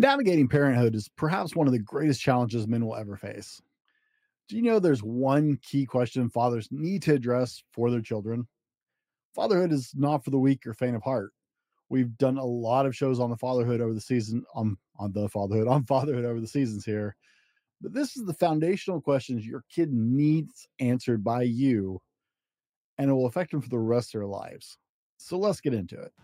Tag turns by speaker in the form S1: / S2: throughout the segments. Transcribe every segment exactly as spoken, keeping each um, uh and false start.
S1: Navigating parenthood is perhaps one of the greatest challenges men will ever face. Do you know there's one key question fathers need to address for their children? Fatherhood is not for the weak or faint of heart. We've done a lot of shows on the fatherhood over the season, on, on the fatherhood, on fatherhood over the seasons here. But this is the foundational questions your kid needs answered by you, and it will affect them for the rest of their lives. So let's get into it.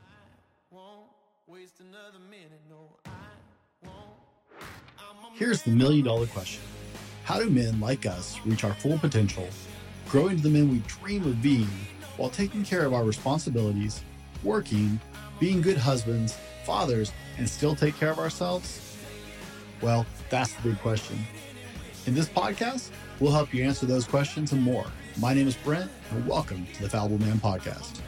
S1: Here's the million dollar question. How do men like us reach our full potential, grow into the men we dream of being, while taking care of our responsibilities, working, being good husbands, fathers, and still take care of ourselves? Well, that's the big question. In this podcast, we'll help you answer those questions and more. My name is Brent, and welcome to the Fallible Man Podcast.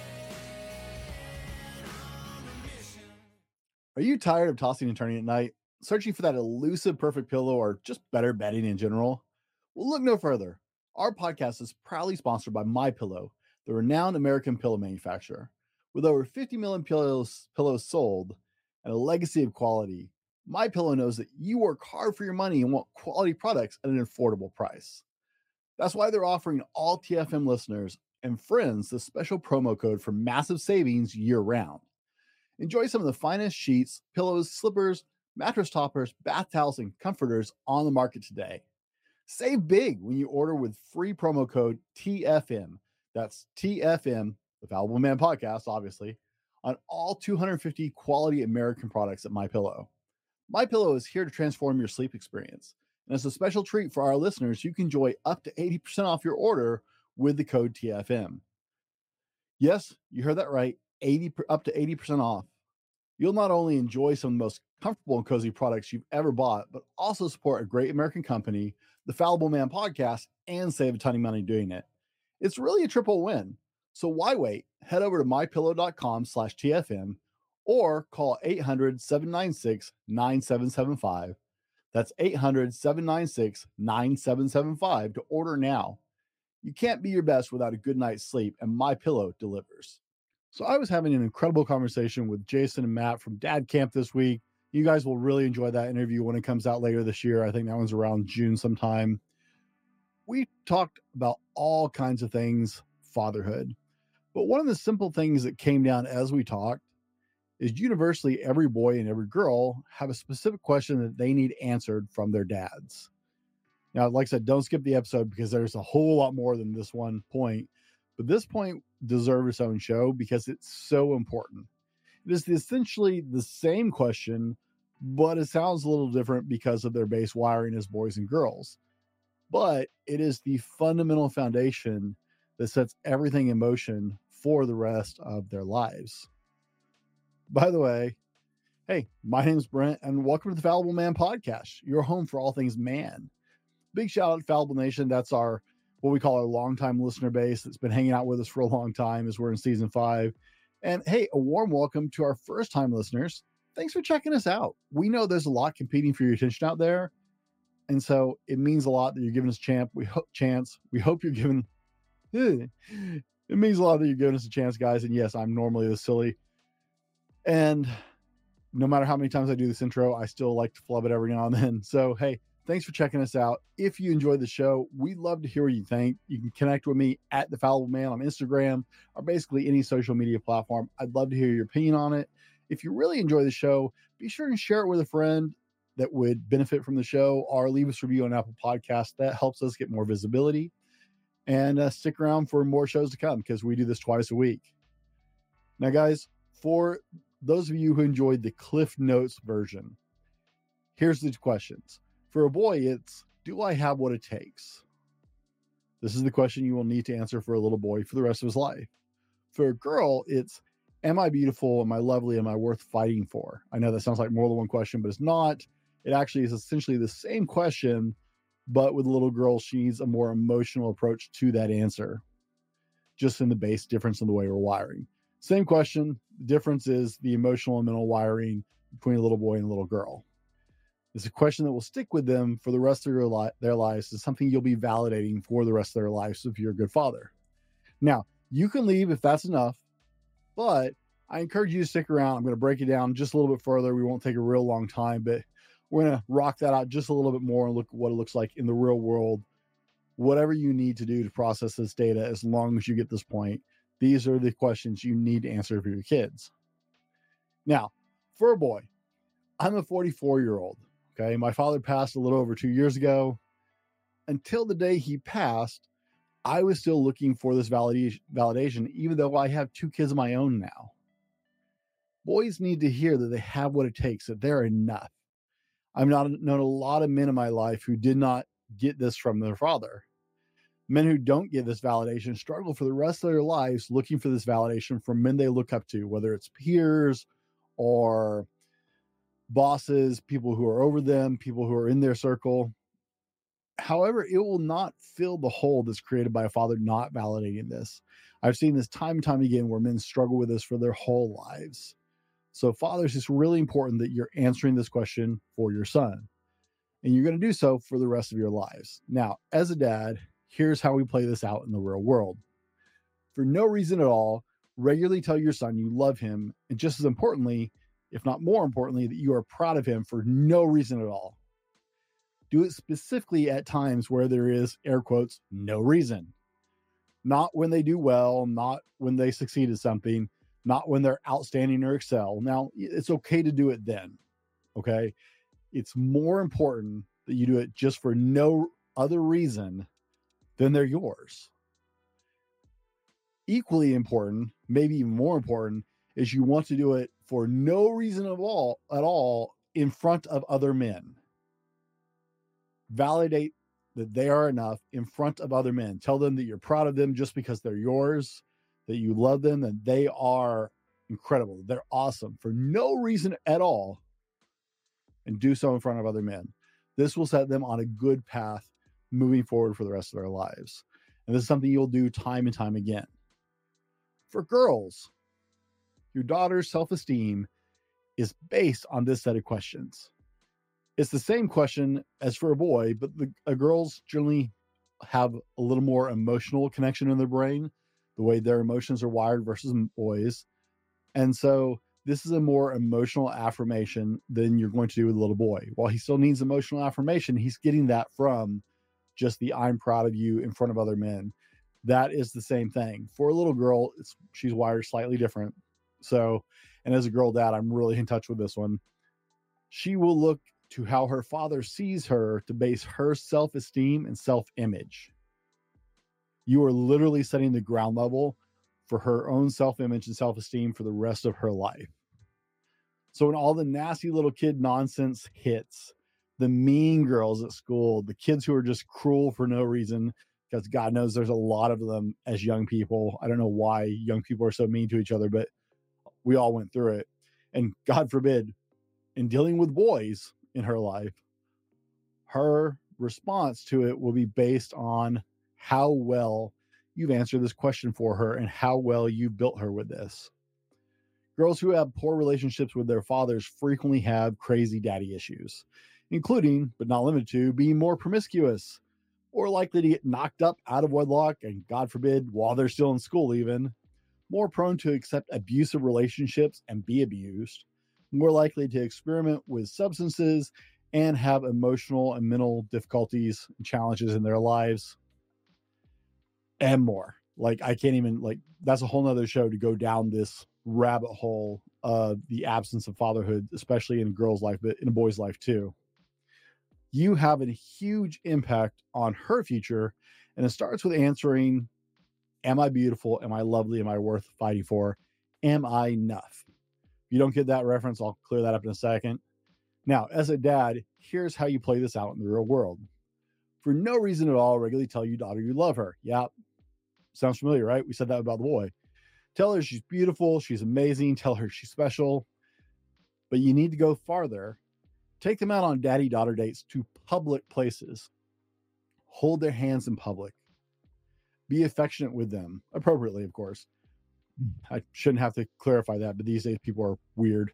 S1: Are you tired of tossing and turning at night, searching for that elusive perfect pillow, or just better bedding in general? Well, look no further. Our podcast is proudly sponsored by MyPillow, the renowned American pillow manufacturer. With over fifty million pillows, pillows sold and a legacy of quality, MyPillow knows that you work hard for your money and want quality products at an affordable price. That's why they're offering all T F M listeners and friends the special promo code for massive savings year-round. Enjoy some of the finest sheets, pillows, slippers, mattress toppers, bath towels, and comforters on the market today. Save big when you order with free promo code T F M. That's T F M, the Fallible Man Podcast, obviously, on all two hundred fifty quality American products at MyPillow. MyPillow is here to transform your sleep experience. And as a special treat for our listeners, you can enjoy up to eighty percent off your order with the code T F M. Yes, you heard that right, eighty up to eighty percent off. You'll not only enjoy some of the most comfortable and cozy products you've ever bought, but also support a great American company, the Fallible Man Podcast, and save a ton of money doing it. It's really a triple win. So why wait? Head over to mypillow.com slash TFM or call eight hundred, seven nine six, nine seven seven five. That's eight hundred, seven nine six, nine seven seven five to order now. You can't be your best without a good night's sleep, and MyPillow delivers. So I was having an incredible conversation with Jason and Matt from Dad Camp this week. You guys will really enjoy that interview when it comes out later this year. I think that one's around June sometime. We talked about all kinds of things, fatherhood. But one of the simple things that came down as we talked is universally every boy and every girl have a specific question that they need answered from their dads. Now, like I said, don't skip the episode because there's a whole lot more than this one point. But this point deserves its own show because it's so important. It is essentially the same question, but it sounds a little different because of their base wiring as boys and girls. But it is the fundamental foundation that sets everything in motion for the rest of their lives. By the way, hey, my name's Brent, and welcome to the Fallible Man Podcast, your home for all things man. Big shout out to Fallible Nation. That's our what we call our longtime listener base that's been hanging out with us for a long time as we're in season five. And hey, a warm welcome to our first time listeners. Thanks for checking us out. We know there's a lot competing for your attention out there. And so it means a lot that you're giving us a chance. We hope chance. We hope you're giving, it means a lot that you're giving us a chance, guys. And yes, I'm normally this silly. And no matter how many times I do this intro, I still like to flub it every now and then. So, hey, thanks for checking us out. If you enjoyed the show, we'd love to hear what you think. You can connect with me at The Fallible Man on Instagram or basically any social media platform. I'd love to hear your opinion on it. If you really enjoy the show, be sure and share it with a friend that would benefit from the show or leave us a review on Apple Podcasts. That helps us get more visibility. And uh, stick around for more shows to come because we do this twice a week. Now, guys, for those of you who enjoyed the Cliff Notes version, here's the questions. For a boy, it's, do I have what it takes? This is the question you will need to answer for a little boy for the rest of his life. For a girl, it's, am I beautiful? Am I lovely? Am I worth fighting for? I know that sounds like more than one question, but it's not. It actually is essentially the same question, but with a little girl, she needs a more emotional approach to that answer, just in the base difference in the way we're wiring. Same question. The difference is the emotional and mental wiring between a little boy and a little girl. It's a question that will stick with them for the rest of their, li- their lives. It's something you'll be validating for the rest of their lives if you're a good father. Now, you can leave if that's enough, but I encourage you to stick around. I'm going to break it down just a little bit further. We won't take a real long time, but we're going to rock that out just a little bit more and look at what it looks like in the real world. Whatever you need to do to process this data, as long as you get this point, these are the questions you need to answer for your kids. Now, for a boy, I'm a forty-four year old. Okay. My father passed a little over two years ago. Until the day he passed, I was still looking for this validation, validation, even though I have two kids of my own now. Boys need to hear that they have what it takes, that they're enough. I've not known a lot of men in my life who did not get this from their father. Men who don't get this validation struggle for the rest of their lives looking for this validation from men they look up to, whether it's peers or bosses, people who are over them, people who are in their circle. However, it will not fill the hole that's created by a father not validating this. I've seen this time and time again where men struggle with this for their whole lives. So fathers, it's really important that you're answering this question for your son. And you're going to do so for the rest of your lives. Now, as a dad, here's how we play this out in the real world. For no reason at all, regularly tell your son you love him. And just as importantly, if not more importantly, that you are proud of him for no reason at all. Do it specifically at times where there is, air quotes, no reason. Not when they do well, not when they succeed at something, not when they're outstanding or excel. Now, it's okay to do it then, okay? It's more important that you do it just for no other reason than they're yours. Equally important, maybe even more important, is you want to do it for no reason at all, at all in front of other men. Validate that they are enough in front of other men. Tell them that you're proud of them just because they're yours, that you love them, that they are incredible, they're awesome for no reason at all, and do so in front of other men. This will set them on a good path moving forward for the rest of their lives. And this is something you'll do time and time again. For girls, your daughter's self-esteem is based on this set of questions. It's the same question as for a boy, but the uh, girls generally have a little more emotional connection in their brain, the way their emotions are wired versus boys. And so this is a more emotional affirmation than you're going to do with a little boy. While he still needs emotional affirmation, he's getting that from just the I'm proud of you in front of other men. That is the same thing. For a little girl, it's, she's wired slightly different. So, and as a girl dad, I'm really in touch with this one. She will look to how her father sees her to base her self-esteem and self-image. You are literally setting the ground level for her own self-image and self-esteem for the rest of her life. So when all the nasty little kid nonsense hits, the mean girls at school, the kids who are just cruel for no reason, because God knows there's a lot of them as young people. I don't know why young people are so mean to each other, but we all went through it. And God forbid, in dealing with boys in her life, her response to it will be based on how well you've answered this question for her and how well you built her with this. Girls who have poor relationships with their fathers frequently have crazy daddy issues, including, but not limited to, being more promiscuous or likely to get knocked up out of wedlock, and God forbid, while they're still in school even, more prone to accept abusive relationships and be abused, more likely to experiment with substances and have emotional and mental difficulties and challenges in their lives, and more. Like, I can't even, like, that's a whole nother show to go down this rabbit hole of the absence of fatherhood, especially in a girl's life, but in a boy's life too. You have a huge impact on her future, and it starts with answering, am I beautiful? Am I lovely? Am I worth fighting for? Am I enough? If you don't get that reference, I'll clear that up in a second. Now, as a dad, here's how you play this out in the real world. For no reason at all, regularly tell your daughter you love her. Yeah, sounds familiar, right? We said that about the boy. Tell her she's beautiful, she's amazing, tell her she's special. But you need to go farther. Take them out on daddy-daughter dates to public places. Hold their hands in public. Be affectionate with them, appropriately, of course. I shouldn't have to clarify that, but these days people are weird.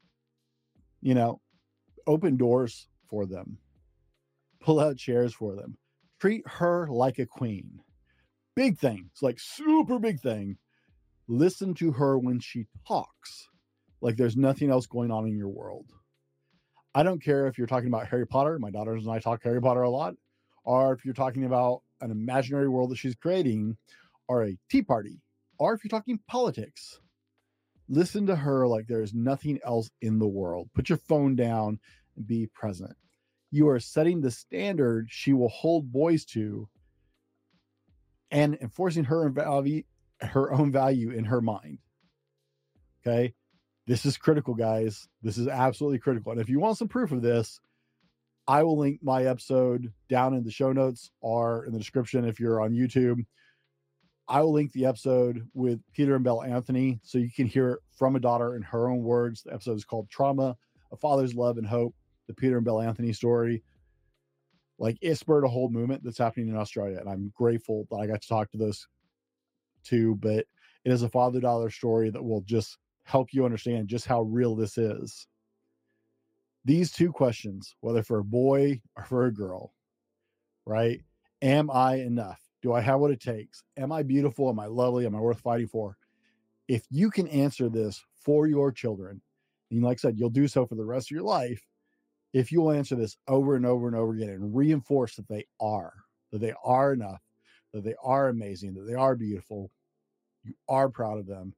S1: You know, open doors for them. Pull out chairs for them. Treat her like a queen. Big thing. It's like super big thing. Listen to her when she talks, like there's nothing else going on in your world. I don't care if you're talking about Harry Potter. My daughters and I talk Harry Potter a lot. Or if you're talking about an imaginary world that she's creating, or a tea party, or if you're talking politics. Listen to her like there is nothing else in the world. Put your phone down and be present. You are setting the standard she will hold boys to and enforcing her value, her own value in her mind. Okay. This is critical, guys. This is absolutely critical. And if you want some proof of this, I will link my episode down in the show notes or in the description if you're on YouTube. I will link the episode with Peter and Belle Anthony so you can hear it from a daughter in her own words. The episode is called Trauma, A Father's Love and Hope, the Peter and Belle Anthony story. Like, it spurred a whole movement that's happening in Australia, and I'm grateful that I got to talk to those two, but it is a father-daughter story that will just help you understand just how real this is. These two questions, whether for a boy or for a girl, right? Am I enough? Do I have what it takes? Am I beautiful? Am I lovely? Am I worth fighting for? If you can answer this for your children, and like I said, you'll do so for the rest of your life, if you will answer this over and over and over again and reinforce that they are, that they are enough, that they are amazing, that they are beautiful, you are proud of them,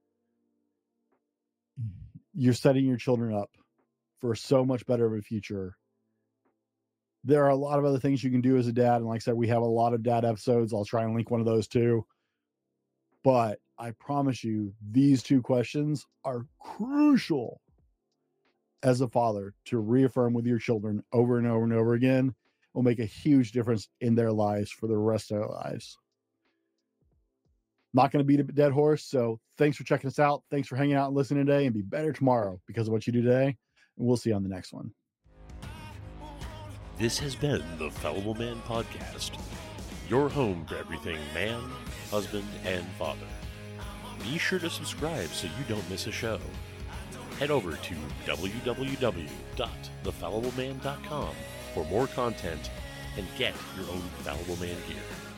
S1: you're setting your children up for so much better of a future. There are a lot of other things you can do as a dad. And like I said, we have a lot of dad episodes. I'll try and link one of those too. But I promise you, these two questions are crucial as a father to reaffirm with your children over and over and over again. Will make a huge difference in their lives for the rest of their lives. Not going to beat a dead horse. So thanks for checking us out. Thanks for hanging out and listening today, and be better tomorrow because of what you do today. And we'll see you on the next one.
S2: This has been the Fallible Man Podcast, your home for everything man, husband, and father. Be sure to subscribe so you don't miss a show. Head over to w w w dot the fallible man dot com for more content and get your own Fallible Man gear.